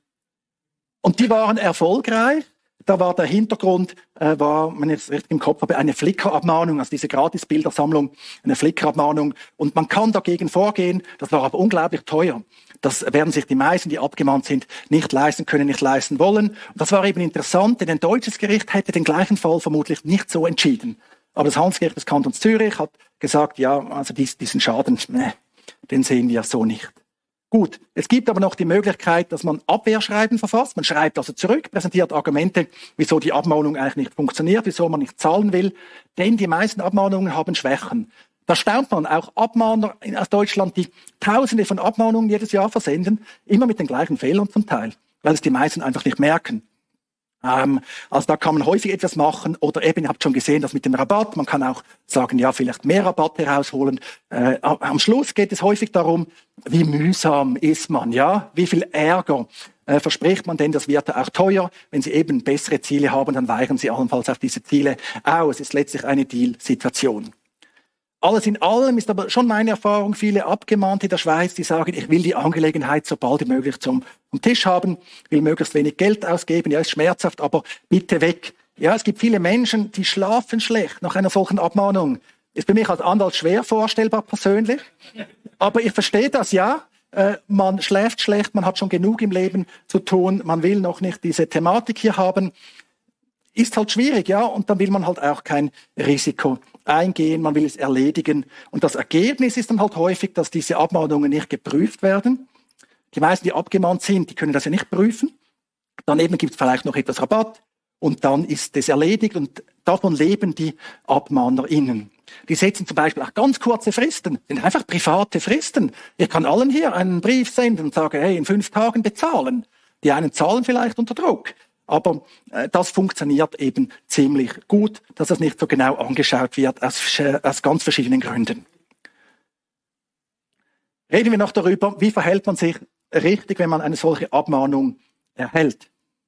Und die waren erfolgreich. Da war der Hintergrund, war, wenn ich es richtig im Kopf habe, eine Flickr-Abmahnung, also diese Gratis-Bildersammlung, eine Flickr-Abmahnung. Und man kann dagegen vorgehen, das war aber unglaublich teuer. Das werden sich die meisten, die abgemahnt sind, nicht leisten können, nicht leisten wollen. Und das war eben interessant, denn ein deutsches Gericht hätte den gleichen Fall vermutlich nicht so entschieden. Aber das Handelsgericht des Kantons Zürich hat gesagt, ja, also diesen Schaden, den sehen wir so nicht. Gut, es gibt aber noch die Möglichkeit, dass man Abwehrschreiben verfasst. Man schreibt also zurück, präsentiert Argumente, wieso die Abmahnung eigentlich nicht funktioniert, wieso man nicht zahlen will. Denn die meisten Abmahnungen haben Schwächen. Da staunt man, auch Abmahner aus Deutschland, die Tausende von Abmahnungen jedes Jahr versenden, immer mit den gleichen Fehlern zum Teil, weil es die meisten einfach nicht merken. Also da kann man häufig etwas machen oder eben, ihr habt schon gesehen, das mit dem Rabatt, man kann auch sagen, ja, vielleicht mehr Rabatt herausholen. Am Schluss geht es häufig darum, wie mühsam ist man, ja, wie viel Ärger verspricht man denn, das wird auch teuer. Wenn Sie eben bessere Ziele haben, dann weichen Sie allenfalls auf diese Ziele aus. Es ist letztlich eine Deal-Situation. Alles in allem ist aber schon meine Erfahrung, viele Abgemahnte der Schweiz, die sagen, ich will die Angelegenheit so bald wie möglich zum Tisch haben, will möglichst wenig Geld ausgeben, ja, ist schmerzhaft, aber bitte weg. Ja, es gibt viele Menschen, die schlafen schlecht nach einer solchen Abmahnung. Ist für mich als Anwalt schwer vorstellbar persönlich, aber ich verstehe das, ja. Man schläft schlecht, man hat schon genug im Leben zu tun, man will noch nicht diese Thematik hier haben. Ist halt schwierig, ja, und dann will man halt auch kein Risiko eingehen, man will es erledigen. Und das Ergebnis ist dann halt häufig, dass diese Abmahnungen nicht geprüft werden. Die meisten, die abgemahnt sind, die können das ja nicht prüfen. Daneben gibt es vielleicht noch etwas Rabatt und dann ist es erledigt und davon leben die AbmahnerInnen. Die setzen zum Beispiel auch ganz kurze Fristen, sind einfach private Fristen. Ich kann allen hier einen Brief senden und sagen, hey, in 5 Tagen bezahlen. Die einen zahlen vielleicht unter Druck. Aber das funktioniert eben ziemlich gut, dass das nicht so genau angeschaut wird, aus ganz verschiedenen Gründen. Reden wir noch darüber, wie verhält man sich richtig, wenn man eine solche Abmahnung erhält.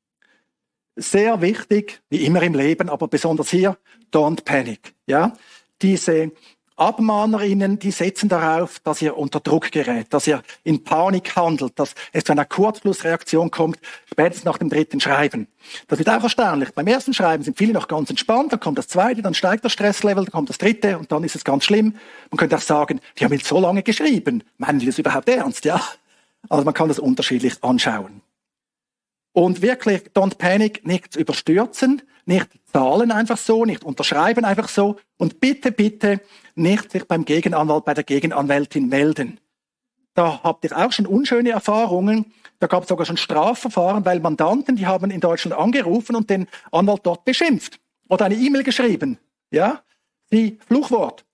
Sehr wichtig, wie immer im Leben, aber besonders hier, don't panic. Ja? Diese AbmahnerInnen, die setzen darauf, dass ihr unter Druck gerät, dass ihr in Panik handelt, dass es zu einer Kurzschlussreaktion kommt, spätestens nach dem 3. Schreiben. Das wird auch erstaunlich. Beim ersten Schreiben sind viele noch ganz entspannt, dann kommt das 2., dann steigt das Stresslevel, dann kommt das 3. und dann ist es ganz schlimm. Man könnte auch sagen, die haben jetzt so lange geschrieben. Meinen die das überhaupt ernst? Ja? Also man kann das unterschiedlich anschauen. Und wirklich, don't panic, nicht überstürzen, nicht zahlen einfach so, nicht unterschreiben einfach so und bitte, bitte nicht sich beim Gegenanwalt, bei der Gegenanwältin melden. Da habt ihr auch schon unschöne Erfahrungen. Da gab es sogar schon Strafverfahren, weil Mandanten, die haben in Deutschland angerufen und den Anwalt dort beschimpft oder eine E-Mail geschrieben. Ja, die Fluchwort.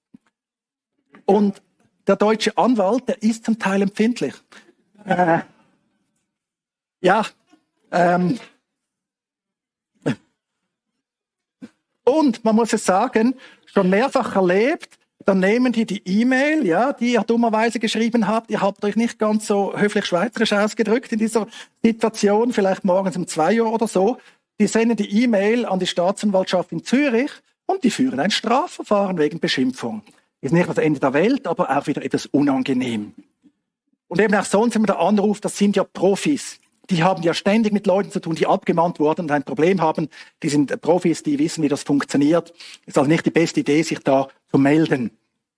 Und der deutsche Anwalt, der ist zum Teil empfindlich. Und man muss es sagen, schon mehrfach erlebt, dann nehmen die E-Mail, ja, die ihr dummerweise geschrieben habt. Ihr habt euch nicht ganz so höflich schweizerisch ausgedrückt in dieser Situation, vielleicht morgens um 2 Uhr oder so. Die senden die E-Mail an die Staatsanwaltschaft in Zürich und die führen ein Strafverfahren wegen Beschimpfung. Ist nicht das Ende der Welt, aber auch wieder etwas unangenehm. Und eben auch sonst, wenn man da anruft, das sind ja Profis. Die haben ja ständig mit Leuten zu tun, die abgemahnt wurden und ein Problem haben. Die sind Profis, die wissen, wie das funktioniert. Ist also nicht die beste Idee, sich da zu melden.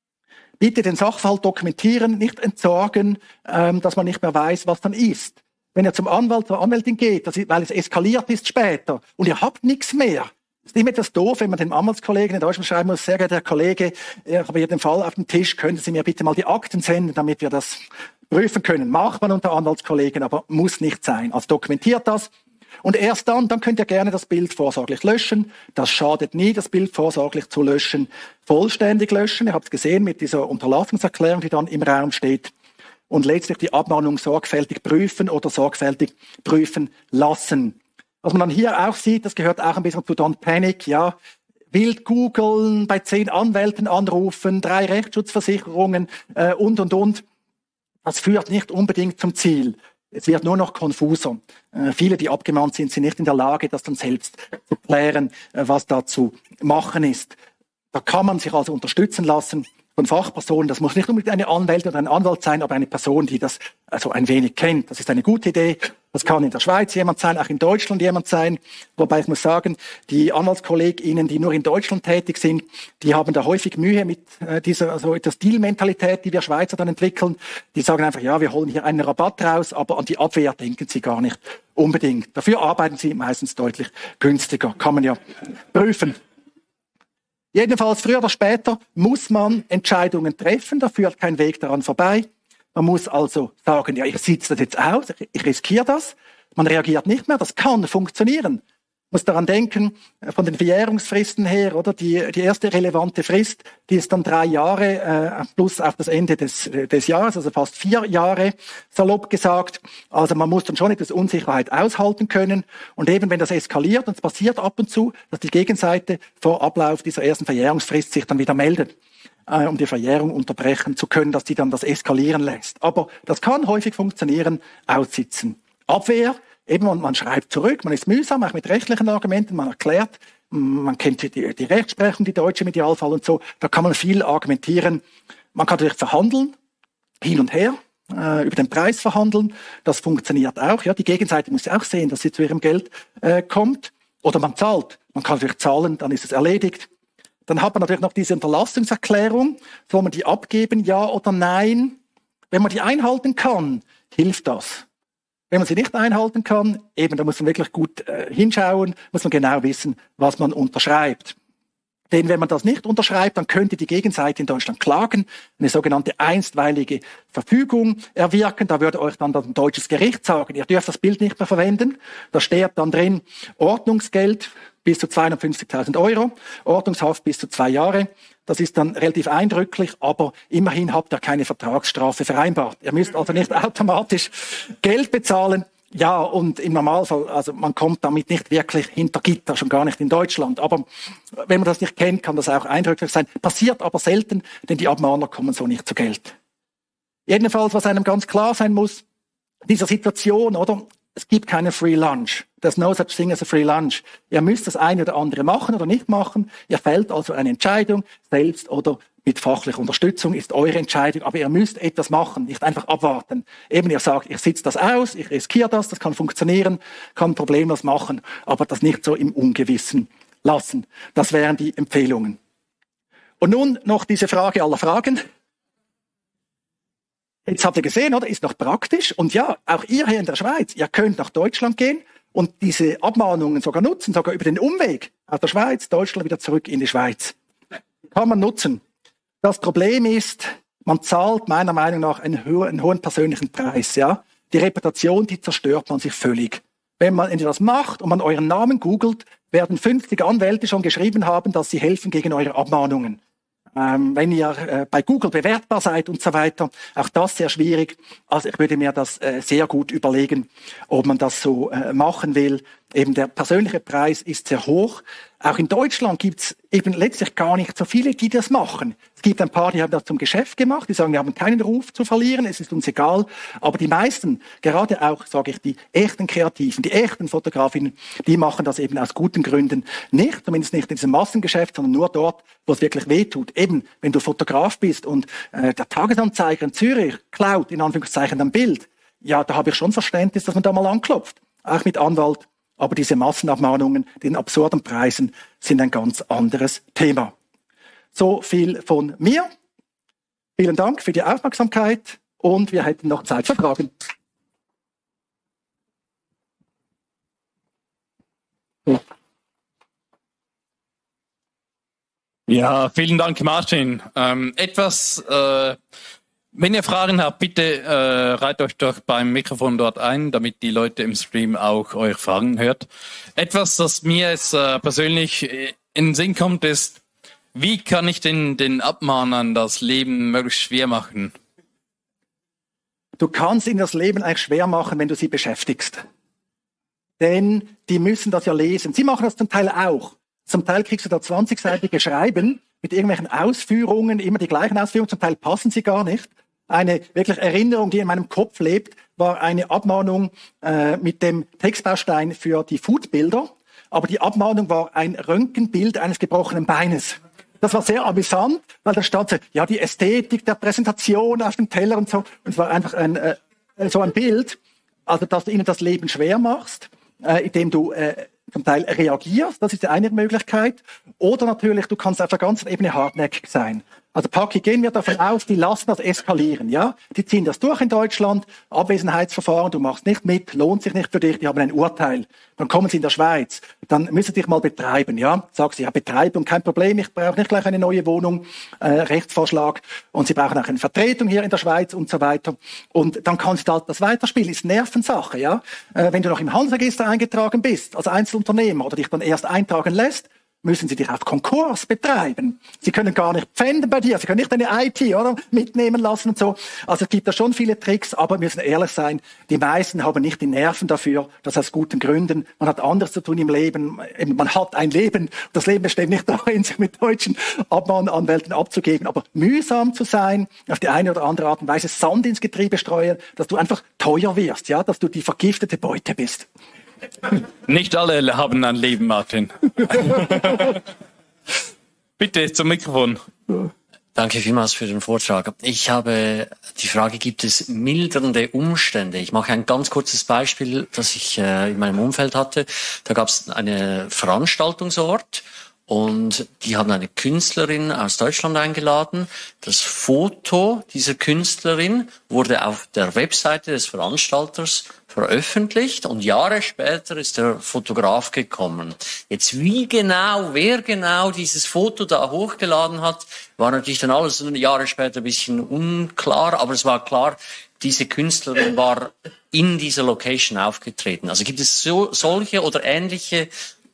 Bitte den Sachverhalt dokumentieren, nicht entsorgen, dass man nicht mehr weiß, was dann ist. Wenn ihr zum Anwalt, zur Anwältin geht, weil es eskaliert ist später und ihr habt nichts mehr, ist immer etwas doof, wenn man dem Anwaltskollegen in Deutschland schreiben muss, sehr geehrter Herr Kollege, ich habe hier den Fall auf dem Tisch, können Sie mir bitte mal die Akten senden, damit wir das prüfen können. Macht man unter Anwaltskollegen, aber muss nicht sein. Also dokumentiert das. Und erst dann könnt ihr gerne das Bild vorsorglich löschen. Das schadet nie, das Bild vorsorglich zu löschen. Vollständig löschen. Ihr habt es gesehen mit dieser Unterlassungserklärung, die dann im Raum steht. Und letztlich die Abmahnung sorgfältig prüfen oder sorgfältig prüfen lassen. Was man dann hier auch sieht, das gehört auch ein bisschen zu Don't Panic, ja. Wild googeln, bei 10 Anwälten anrufen, 3 Rechtsschutzversicherungen und. Das führt nicht unbedingt zum Ziel. Es wird nur noch konfuser. Viele, die abgemahnt sind, sind nicht in der Lage, das dann selbst zu klären, was da zu machen ist. Da kann man sich also unterstützen lassen von Fachpersonen. Das muss nicht unbedingt eine Anwältin oder ein Anwalt sein, aber eine Person, die das also ein wenig kennt. Das ist eine gute Idee. Das kann in der Schweiz jemand sein, auch in Deutschland jemand sein. Wobei ich muss sagen, die AnwaltskollegInnen, die nur in Deutschland tätig sind, die haben da häufig Mühe mit dieser der Stilmentalität, die wir Schweizer dann entwickeln. Die sagen einfach, ja, wir holen hier einen Rabatt raus, aber an die Abwehr denken sie gar nicht unbedingt. Dafür arbeiten sie meistens deutlich günstiger. Kann man ja prüfen. Jedenfalls, früher oder später muss man Entscheidungen treffen, da führt kein Weg daran vorbei. Man muss also sagen, ja, ich sitze das jetzt aus, ich riskiere das. Man reagiert nicht mehr, das kann funktionieren. Muss daran denken, von den Verjährungsfristen her, oder? Die erste relevante Frist, die ist dann 3 Jahre, plus auf das Ende des Jahres, also fast 4 Jahre, salopp gesagt. Also man muss dann schon etwas Unsicherheit aushalten können. Und eben, wenn das eskaliert, und es passiert ab und zu, dass die Gegenseite vor Ablauf dieser ersten Verjährungsfrist sich dann wieder meldet, um die Verjährung unterbrechen zu können, dass die dann das eskalieren lässt. Aber das kann häufig funktionieren, aussitzen. Abwehr, eben, man schreibt zurück, man ist mühsam, auch mit rechtlichen Argumenten, man erklärt, man kennt die Rechtsprechung, die deutsche im Idealfall und so, da kann man viel argumentieren. Man kann natürlich verhandeln, hin und her, über den Preis verhandeln, das funktioniert auch. Ja, die Gegenseite muss ja auch sehen, dass sie zu ihrem Geld kommt. Oder man zahlt, man kann natürlich zahlen, dann ist es erledigt. Dann hat man natürlich noch diese Unterlassungserklärung, soll man die abgeben, ja oder nein? Wenn man die einhalten kann, hilft das. Wenn man sie nicht einhalten kann, eben, da muss man wirklich gut hinschauen, muss man genau wissen, was man unterschreibt. Denn wenn man das nicht unterschreibt, dann könnte die Gegenseite in Deutschland klagen, eine sogenannte einstweilige Verfügung erwirken. Da würde euch dann ein deutsches Gericht sagen, ihr dürft das Bild nicht mehr verwenden. Da steht dann drin, Ordnungsgeld bis zu 250.000 €, Ordnungshaft bis zu 2 Jahre. Das ist dann relativ eindrücklich, aber immerhin habt ihr keine Vertragsstrafe vereinbart. Ihr müsst also nicht automatisch Geld bezahlen. Ja, und im Normalfall, also man kommt damit nicht wirklich hinter Gitter, schon gar nicht in Deutschland. Aber wenn man das nicht kennt, kann das auch eindrücklich sein. Passiert aber selten, denn die Abmahner kommen so nicht zu Geld. Jedenfalls, was einem ganz klar sein muss, dieser Situation, oder? Es gibt keine Free Lunch. There's no such thing as a free lunch. Ihr müsst das eine oder andere machen oder nicht machen. Ihr fällt also eine Entscheidung, selbst oder mit fachlicher Unterstützung, ist eure Entscheidung. Aber ihr müsst etwas machen, nicht einfach abwarten. Eben, ihr sagt, ich sitze das aus, ich riskiere das kann funktionieren, kann problemlos machen, aber das nicht so im Ungewissen lassen. Das wären die Empfehlungen. Und nun noch diese Frage aller Fragen. Jetzt habt ihr gesehen, oder? Ist noch praktisch. Und ja, auch ihr hier in der Schweiz, ihr könnt nach Deutschland gehen und diese Abmahnungen sogar nutzen, sogar über den Umweg aus der Schweiz, Deutschland wieder zurück in die Schweiz. Kann man nutzen. Das Problem ist, man zahlt meiner Meinung nach einen hohen persönlichen Preis. Ja, die Reputation, die zerstört man sich völlig. Wenn man das macht und man euren Namen googelt, werden 50 Anwälte schon geschrieben haben, dass sie helfen gegen eure Abmahnungen. Wenn ihr bei Google bewertbar seid und so weiter, auch das sehr schwierig. Also ich würde mir das sehr gut überlegen, ob man das so machen will. Eben der persönliche Preis ist sehr hoch. Auch in Deutschland gibt's eben letztlich gar nicht so viele, die das machen. Es gibt ein paar, die haben das zum Geschäft gemacht, die sagen, wir haben keinen Ruf zu verlieren, es ist uns egal. Aber die meisten, gerade auch, sage ich, die echten Kreativen, die echten Fotografinnen, die machen das eben aus guten Gründen nicht, zumindest nicht in diesem Massengeschäft, sondern nur dort, wo es wirklich wehtut. Eben, wenn du Fotograf bist und der Tagesanzeiger in Zürich klaut, in Anführungszeichen, ein Bild, ja, da habe ich schon Verständnis, dass man da mal anklopft, auch mit Anwalt. Aber diese Massenabmahnungen, den absurden Preisen, sind ein ganz anderes Thema. So viel von mir. Vielen Dank für die Aufmerksamkeit und wir hätten noch Zeit für Fragen. Ja, vielen Dank, Martin. Wenn ihr Fragen habt, bitte reiht euch doch beim Mikrofon dort ein, damit die Leute im Stream auch eure Fragen hört. Etwas, das mir jetzt persönlich in den Sinn kommt, ist, wie kann ich den Abmahnern das Leben möglichst schwer machen? Du kannst ihnen das Leben eigentlich schwer machen, wenn du sie beschäftigst. Denn die müssen das ja lesen. Sie machen das zum Teil auch. Zum Teil kriegst du da 20-seitige Schreiben mit irgendwelchen Ausführungen, immer die gleichen Ausführungen, zum Teil passen sie gar nicht. Eine wirklich Erinnerung, die in meinem Kopf lebt, war eine Abmahnung mit dem Textbaustein für die Foodbilder. Aber die Abmahnung war ein Röntgenbild eines gebrochenen Beines. Das war sehr amüsant, weil da stand so, ja, die Ästhetik der Präsentation auf dem Teller und so. Und es war einfach so ein Bild, also dass du ihnen das Leben schwer machst, indem du zum Teil reagierst, das ist die eine Möglichkeit. Oder natürlich, du kannst auf der ganzen Ebene hartnäckig sein. Also Paki, gehen wir davon aus, die lassen das eskalieren, ja? Die ziehen das durch in Deutschland, Abwesenheitsverfahren, du machst nicht mit, lohnt sich nicht für dich, die haben ein Urteil. Dann kommen sie in der Schweiz, dann müssen sie dich mal betreiben, ja? Sagst du, ja, Betreibung, kein Problem, ich brauche nicht gleich eine neue Wohnung, Rechtsvorschlag, und sie brauchen auch eine Vertretung hier in der Schweiz und so weiter. Und dann kannst du halt das weiterspielen, ist Nervensache, ja? Wenn du noch im Handelsregister eingetragen bist, als Einzelunternehmer, oder dich dann erst eintragen lässt, müssen sie dich auf Konkurs betreiben. Sie können gar nicht pfänden bei dir. Sie können nicht deine IT, oder, mitnehmen lassen und so. Also es gibt da schon viele Tricks, aber wir müssen ehrlich sein, die meisten haben nicht die Nerven dafür, das aus guten Gründen. Man hat anderes zu tun im Leben. Man hat ein Leben. Das Leben besteht nicht darin, sich mit deutschen Abmahnanwälten abzugeben, aber mühsam zu sein, auf die eine oder andere Art und Weise Sand ins Getriebe streuen, dass du einfach teuer wirst, ja, dass du die vergiftete Beute bist. Nicht alle haben ein Leben, Martin. Bitte zum Mikrofon. Danke vielmals für den Vortrag. Ich habe die Frage, gibt es mildernde Umstände? Ich mache ein ganz kurzes Beispiel, das ich in meinem Umfeld hatte. Da gab es einen Veranstaltungsort und die haben eine Künstlerin aus Deutschland eingeladen. Das Foto dieser Künstlerin wurde auf der Webseite des Veranstalters veröffentlicht und Jahre später ist der Fotograf gekommen. Jetzt wer genau dieses Foto da hochgeladen hat, war natürlich dann alles Jahre später ein bisschen unklar, aber es war klar, diese Künstlerin war in dieser Location aufgetreten. Also gibt es solche oder ähnliche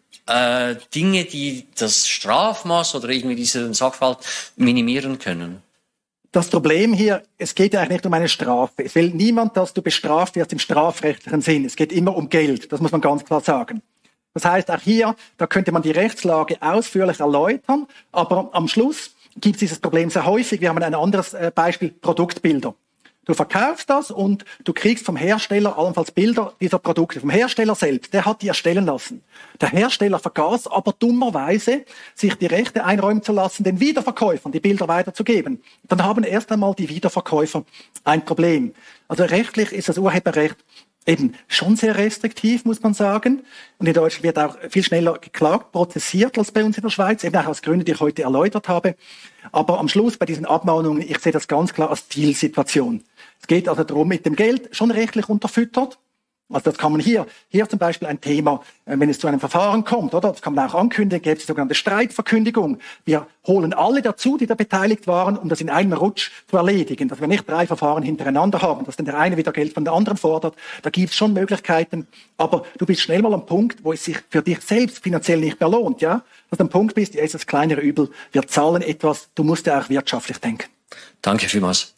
Dinge, die das Strafmaß oder irgendwie diesen Sachverhalt minimieren können? Das Problem hier, es geht ja eigentlich nicht um eine Strafe. Es will niemand, dass du bestraft wirst im strafrechtlichen Sinn. Es geht immer um Geld. Das muss man ganz klar sagen. Das heißt, auch hier, da könnte man die Rechtslage ausführlich erläutern. Aber am Schluss gibt es dieses Problem sehr häufig. Wir haben ein anderes Beispiel, Produktbilder. Du verkaufst das und du kriegst vom Hersteller allenfalls Bilder dieser Produkte. Vom Hersteller selbst, der hat die erstellen lassen. Der Hersteller vergaß aber dummerweise, sich die Rechte einräumen zu lassen, den Wiederverkäufern die Bilder weiterzugeben. Dann haben erst einmal die Wiederverkäufer ein Problem. Also rechtlich ist das Urheberrecht eben schon sehr restriktiv, muss man sagen. Und in Deutschland wird auch viel schneller geklagt, prozessiert als bei uns in der Schweiz, eben auch aus Gründen, die ich heute erläutert habe. Aber am Schluss bei diesen Abmahnungen, ich sehe das ganz klar als Zielsituation. Es geht also darum, mit dem Geld schon rechtlich unterfüttert. Also das kann man hier zum Beispiel ein Thema, wenn es zu einem Verfahren kommt, oder? Das kann man auch ankündigen, gäbe es die sogenannte Streitverkündigung. Wir holen alle dazu, die da beteiligt waren, um das in einem Rutsch zu erledigen. Dass wir nicht 3 Verfahren hintereinander haben, dass dann der eine wieder Geld von der anderen fordert. Da gibt es schon Möglichkeiten. Aber du bist schnell mal am Punkt, wo es sich für dich selbst finanziell nicht mehr lohnt, ja? Dass du am Punkt bist, ja, ist das kleinere Übel. Wir zahlen etwas. Du musst ja auch wirtschaftlich denken. Danke vielmals.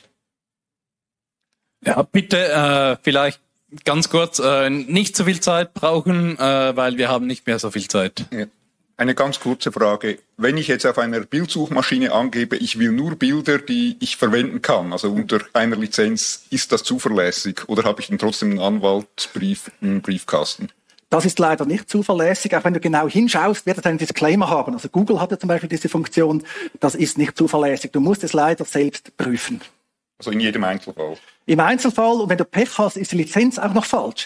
Ja, bitte vielleicht ganz kurz, nicht so viel Zeit brauchen, weil wir haben nicht mehr so viel Zeit. Ja. Eine ganz kurze Frage. Wenn ich jetzt auf einer Bildsuchmaschine angebe, ich will nur Bilder, die ich verwenden kann, also unter einer Lizenz, ist das zuverlässig oder habe ich dann trotzdem einen Anwaltsbrief im Briefkasten? Das ist leider nicht zuverlässig. Auch wenn du genau hinschaust, wird es einen Disclaimer haben. Also Google hatte zum Beispiel diese Funktion. Das ist nicht zuverlässig. Du musst es leider selbst prüfen. Also in jedem Einzelfall? Im Einzelfall. Und wenn du Pech hast, ist die Lizenz auch noch falsch.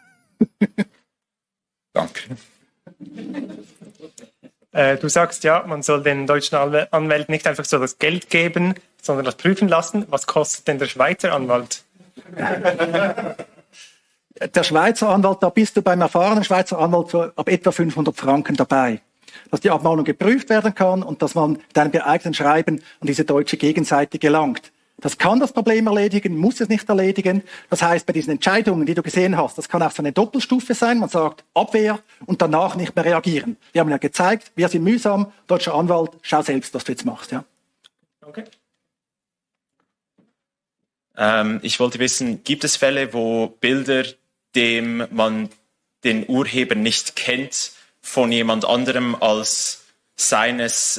Danke. Du sagst ja, man soll den deutschen Anwälten nicht einfach so das Geld geben, sondern das prüfen lassen. Was kostet denn der Schweizer Anwalt? Der Schweizer Anwalt, da bist du beim erfahrenen Schweizer Anwalt so ab etwa 500 Franken dabei. Dass die Abmahnung geprüft werden kann und dass man mit einem geeigneten Schreiben an diese deutsche Gegenseite gelangt. Das kann das Problem erledigen, muss es nicht erledigen. Das heißt, bei diesen Entscheidungen, die du gesehen hast, das kann auch so eine Doppelstufe sein. Man sagt Abwehr und danach nicht mehr reagieren. Wir haben ja gezeigt, wir sind mühsam. Deutscher Anwalt, schau selbst, was du jetzt machst. Ja. Okay. Ich wollte wissen, gibt es Fälle, wo Bilder, dem man den Urheber nicht kennt, von jemand anderem als seines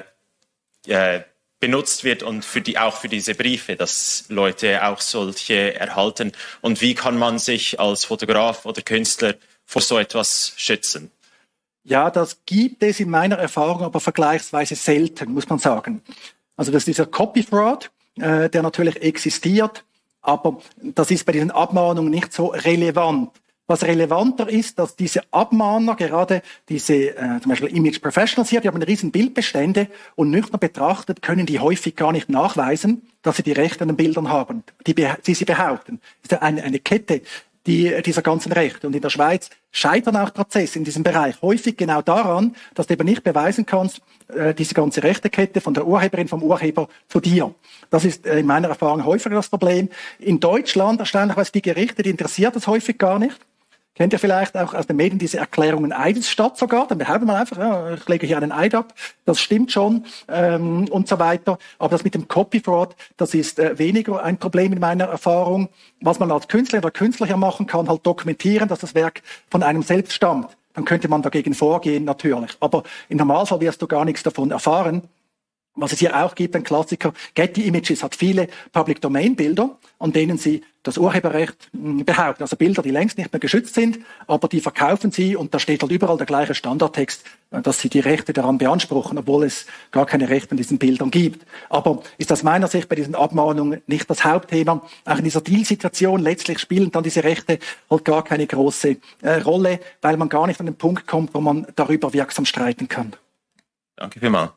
benutzt wird und auch für diese Briefe, dass Leute auch solche erhalten? Und wie kann man sich als Fotograf oder Künstler vor so etwas schützen? Ja, das gibt es in meiner Erfahrung aber vergleichsweise selten, muss man sagen. Also das ist dieser Copy Fraud, der natürlich existiert, aber das ist bei diesen Abmahnungen nicht so relevant. Was relevanter ist, dass diese Abmahner, gerade diese zum Beispiel Image Professionals hier, die haben riesen Bildbestände und nüchtern betrachtet können die häufig gar nicht nachweisen, dass sie die Rechte an den Bildern haben, die sie behaupten. Das ist ja eine Kette dieser ganzen Rechte. Und in der Schweiz scheitern auch Prozesse in diesem Bereich häufig genau daran, dass du eben nicht beweisen kannst, diese ganze Rechtekette von der Urheberin, vom Urheber zu dir. Das ist in meiner Erfahrung häufiger das Problem. In Deutschland, erstaunlicherweise, die Gerichte, die interessiert das häufig gar nicht. Kennt ihr vielleicht auch aus den Medien diese Erklärungen Eidesstatt sogar? Dann behauptet man einfach, ja, ich lege hier einen Eid ab, das stimmt schon und so weiter. Aber das mit dem Copy Fraud, das ist weniger ein Problem in meiner Erfahrung. Was man als Künstler oder Künstler hier machen kann, halt dokumentieren, dass das Werk von einem selbst stammt. Dann könnte man dagegen vorgehen, natürlich. Aber im Normalfall wirst du gar nichts davon erfahren. Was es hier auch gibt, ein Klassiker, Getty Images hat viele Public-Domain-Bilder, an denen sie das Urheberrecht behaupten. Also Bilder, die längst nicht mehr geschützt sind, aber die verkaufen sie und da steht halt überall der gleiche Standardtext, dass sie die Rechte daran beanspruchen, obwohl es gar keine Rechte an diesen Bildern gibt. Aber ist aus meiner Sicht bei diesen Abmahnungen nicht das Hauptthema. Auch in dieser Deal-Situation letztlich spielen dann diese Rechte halt gar keine große Rolle, weil man gar nicht an den Punkt kommt, wo man darüber wirksam streiten kann. Danke vielmals.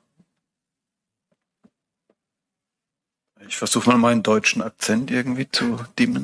Ich versuche mal meinen deutschen Akzent irgendwie zu dimmen.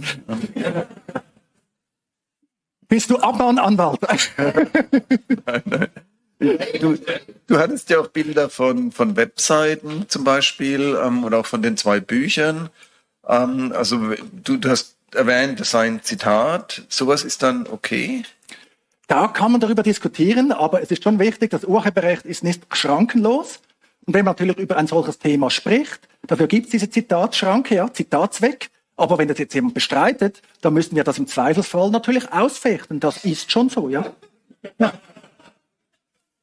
Bist du Abmahnanwalt? Nein. Du hattest ja auch Bilder von Webseiten zum Beispiel oder auch von den 2 Büchern. Also du hast erwähnt, das sei ein Zitat. Sowas ist dann okay? Da kann man darüber diskutieren, aber es ist schon wichtig, das Urheberrecht ist nicht schrankenlos. Und wenn man natürlich über ein solches Thema spricht, dafür gibt es diese Zitatschranke, ja, Zitatzweck. Aber wenn das jetzt jemand bestreitet, dann müssen wir das im Zweifelsfall natürlich ausfechten. Das ist schon so, ja.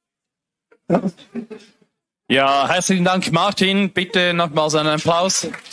Ja, herzlichen Dank, Martin. Bitte nochmals einen Applaus.